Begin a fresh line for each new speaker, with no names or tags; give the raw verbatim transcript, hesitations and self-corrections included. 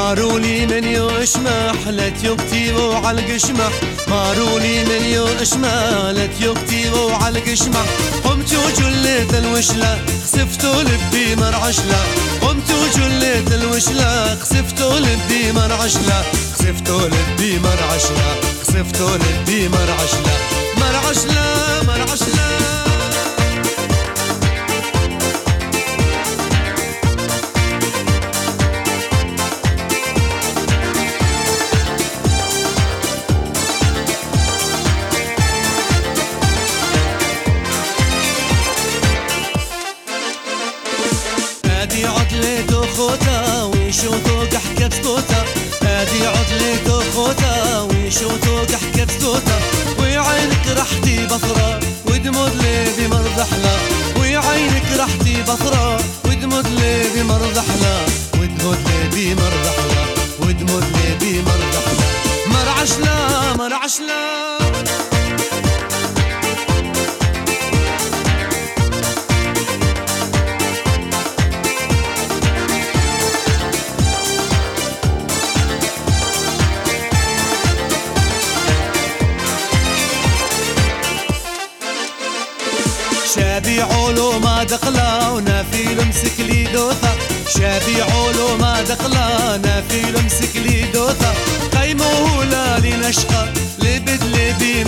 مارولي من يشمح لتيكتيبو على القشمح مارولي من يشمح لتيكتيبو على القشمح قمت وجليت الوشلة خسفتو لبي مرعشلة قمت وجليت الوشلة خسفتو لبي مرعشلة خسفتو لبي مرعشلة خسفتو لبي مرعشلة مرعشلة مرعشلة هادي عدلته خوتا ويشوتو قحكة سكوتا هادي عدلته خوتا ويشوتو قحكة سكوتا ويعينك رحتي بصرة ودمود لي بمرضحلة ويعينك رحتي بصرة ودمود لي بمرضحلة ودمود لي بمرضحلة ودمود لي بمرضحلة مرعشلة مرعشلة شابي عولو ما دخلا ونافيل مسك لي دوثا شابي عولو ما دخلا نافيل مسك لي دوثا قيموه لا لنشقى لبد لبي